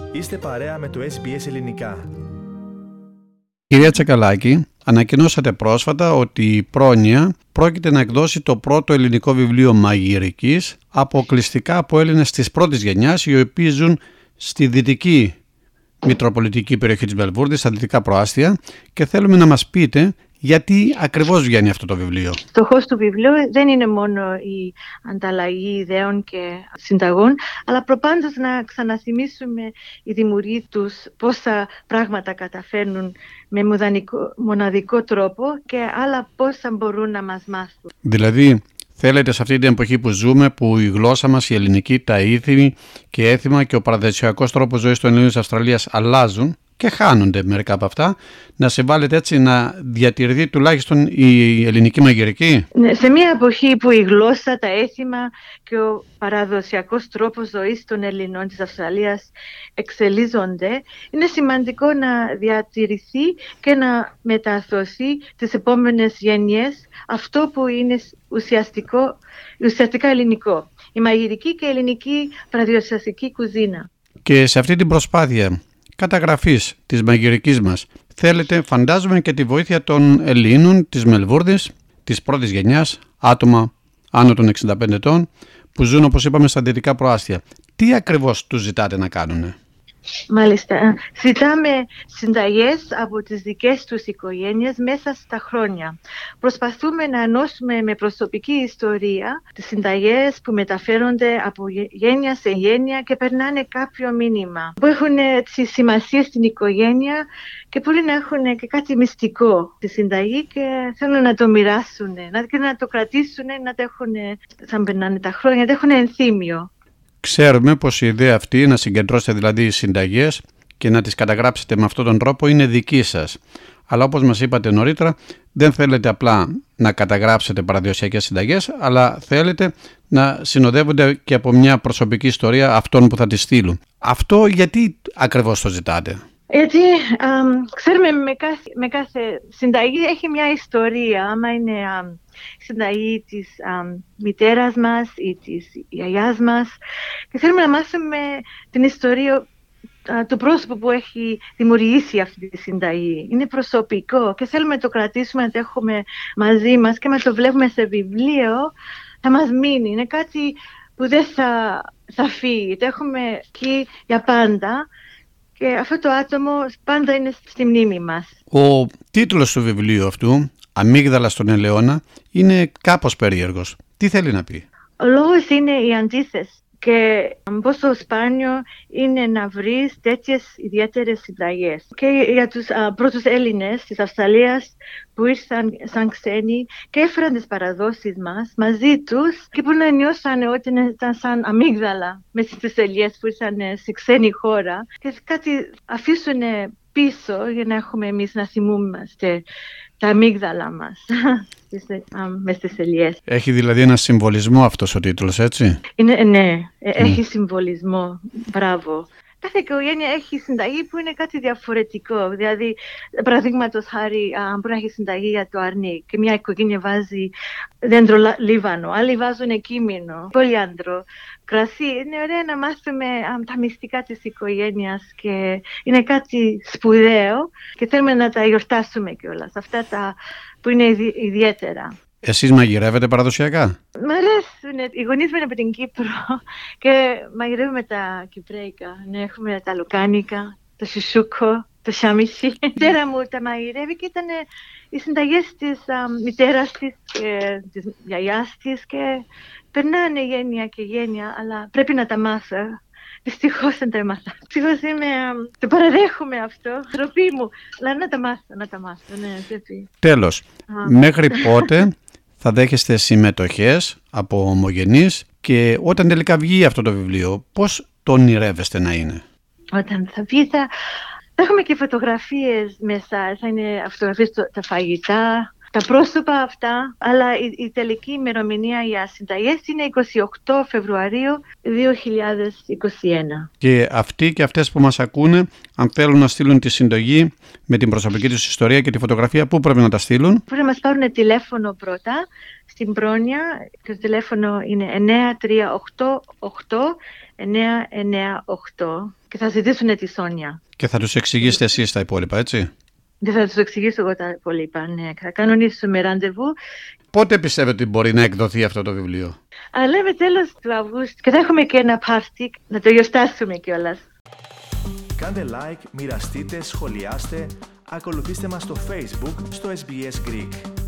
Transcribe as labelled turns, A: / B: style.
A: Είστε παρέα με το SBS Ελληνικά.
B: Κυρία Τσακαλάκη, ανακοινώσατε πρόσφατα ότι η Πρόνοια πρόκειται να εκδώσει το πρώτο ελληνικό βιβλίο μαγειρικής αποκλειστικά από Έλληνες της πρώτης γενιάς, οι οποίοι ζουν στη δυτική μητροπολιτική περιοχή της Μελβούρνης, στα δυτικά προάστια, και θέλουμε να μας πείτε γιατί ακριβώς βγαίνει αυτό το βιβλίο.
C: Στοχός του βιβλίου δεν είναι μόνο η ανταλλαγή ιδέων και συνταγών, αλλά προπάντως να ξαναθυμίσουμε οι δημιουργοί τους πόσα πράγματα καταφέρνουν με μοναδικό τρόπο και άλλα πόσα μπορούν να μας μάθουν.
B: Δηλαδή, θέλετε σε αυτή την εποχή που ζούμε, που η γλώσσα μας, η ελληνική, τα ήθη και έθιμα και ο παραδοσιακός τρόπος ζωής των Ελλήνων της Αυστραλίας αλλάζουν και χάνονται μερικά από αυτά, να συμβάλλετε έτσι να διατηρηθεί τουλάχιστον η ελληνική μαγειρική?
C: Ναι, σε μια εποχή που η γλώσσα, τα έθιμα και ο παραδοσιακός τρόπος ζωής των Ελληνών της Αυστραλίας εξελίσσονται, είναι σημαντικό να διατηρηθεί και να μεταδοθεί τις επόμενες γενιές αυτό που είναι ουσιαστικά ελληνικό. Η μαγειρική και η ελληνική παραδοσιακή κουζίνα.
B: Και σε αυτή την προσπάθεια καταγραφής της μαγειρικής μας θέλετε, φαντάζομαι, και τη βοήθεια των Ελλήνων της Μελβούρνης, της πρώτης γενιάς, άτομα άνω των 65 ετών που ζουν, όπως είπαμε, στα δυτικά προάστια. Τι ακριβώς τους ζητάτε να κάνουνε?
C: Μάλιστα, ζητάμε συνταγές από τις δικές τους οικογένειες μέσα στα χρόνια. Προσπαθούμε να ενώσουμε με προσωπική ιστορία τις συνταγές που μεταφέρονται από γένεια σε γένεια και περνάνε κάποιο μήνυμα, που έχουν σημασία στην οικογένεια και μπορεί να έχουν και κάτι μυστικό στη συνταγή και θέλουν να το μοιράσουν και να το κρατήσουν, να το έχουν, σαν περνάνε τα χρόνια, να το έχουν ενθύμιο.
B: Ξέρουμε πως η ιδέα αυτή, να συγκεντρώσετε δηλαδή οι συνταγές και να τις καταγράψετε με αυτόν τον τρόπο, είναι δική σας. Αλλά όπως μας είπατε νωρίτερα, δεν θέλετε απλά να καταγράψετε παραδοσιακές συνταγές, αλλά θέλετε να συνοδεύονται και από μια προσωπική ιστορία αυτών που θα τις στείλουν. Αυτό γιατί ακριβώς το ζητάτε?
C: Γιατί ξέρουμε με κάθε συνταγή έχει μια ιστορία. Άμα είναι συνταγή της μητέρας μας ή της γιαγιάς μας, και θέλουμε να μάθουμε την ιστορία του πρόσωπου που έχει δημιουργήσει αυτή τη συνταγή. Είναι προσωπικό και θέλουμε να το κρατήσουμε, να το έχουμε μαζί μας, και να το βλέπουμε σε βιβλίο θα μας μείνει. Είναι κάτι που δεν θα φύγει. Το έχουμε εκεί για πάντα. Και αυτό το άτομο πάντα είναι στη μνήμη μας. Ο
B: τίτλος του βιβλίου αυτού, «Αμύγδαλα στον Ελαιώνα», είναι κάπως περίεργος. Τι θέλει να πει?
C: Ο λόγος είναι η αντίθεση και πόσο σπάνιο είναι να βρεις τέτοιες ιδιαίτερες συνταγές. Και για τους πρώτους Έλληνες της Αυστραλίας που ήρθαν σαν ξένοι και έφεραν τις παραδόσεις μας μαζί τους και που να νιώσανε ότι ήταν σαν αμύγδαλα μέσα στις ελιές που ήρθαν σε ξένη χώρα και κάτι αφήσουν πίσω για να έχουμε εμείς να θυμούμαστε τα αμύγδαλα μας μες στις ελιές.
B: Έχει δηλαδή ένα συμβολισμό αυτός ο τίτλος, έτσι?
C: Ναι, έχει συμβολισμό. Μπράβο. Κάθε οικογένεια έχει συνταγή που είναι κάτι διαφορετικό. Δηλαδή, παραδείγματος χάρη, μπορεί να έχει συνταγή για το αρνί και μια οικογένεια βάζει δέντρο λίβανο, άλλοι βάζουν κίμινο, πολυάντρο, κρασί. Είναι ωραία να μάθουμε τα μυστικά της οικογένειας και είναι κάτι σπουδαίο και θέλουμε να τα γιορτάσουμε κιόλας. Αυτά τα που είναι ιδιαίτερα.
B: Εσείς μαγειρεύετε παραδοσιακά?
C: Μ' αρέσουν. Οι γονείς μου είναι από την Κύπρο και μαγειρεύουμε τα κυπρέικα. Ναι, έχουμε τα λουκάνικα, το σουσούκο, το σάμισι. Η μητέρα μου τα μαγειρεύει και ήταν οι συνταγές της μητέρας της και της γιαγιάς της και περνάνε γένεια και γένεια, αλλά πρέπει να τα μάθω. Δυστυχώς δεν τα έμαθα. Δυστυχώς το παραδέχομαι αυτό, ντροπή μου, αλλά να τα μάθω, ναι, πρέπει.
B: Τέλος, μέχρι πότε θα δέχεστε συμμετοχές από ομογενείς και όταν τελικά βγει αυτό το βιβλίο, πώς το ονειρεύεστε να είναι?
C: Όταν θα βγει θα έχουμε και φωτογραφίες μέσα, θα είναι φωτογραφίες τα φαγητά, τα πρόσωπα αυτά, αλλά η τελική ημερομηνία για συνταγές είναι 28 Φεβρουαρίου 2021.
B: Και αυτοί και αυτές που μας ακούνε, αν θέλουν να στείλουν τη συνταγή με την προσωπική τους ιστορία και τη φωτογραφία, πού πρέπει να τα στείλουν?
C: Πρέπει να μας πάρουν τηλέφωνο πρώτα στην Πρόνοια. Το τηλέφωνο είναι 9388 998. και θα ζητήσουν τη Σόνια.
B: Και θα τους εξηγήσετε εσείς τα υπόλοιπα, έτσι?
C: Δεν θα τους εξηγήσω εγώ τα υπόλοιπα, ναι. Θα κανονίσουμε ραντεβού.
B: Πότε πιστεύετε ότι μπορεί να εκδοθεί αυτό το βιβλίο?
C: Λέμε τέλος του Αυγούστου και θα έχουμε και ένα πάρτι να το γιορτάσουμε κιόλας.
A: Κάντε like, μοιραστείτε, σχολιάστε, ακολουθήστε μας στο Facebook, στο SBS Greek.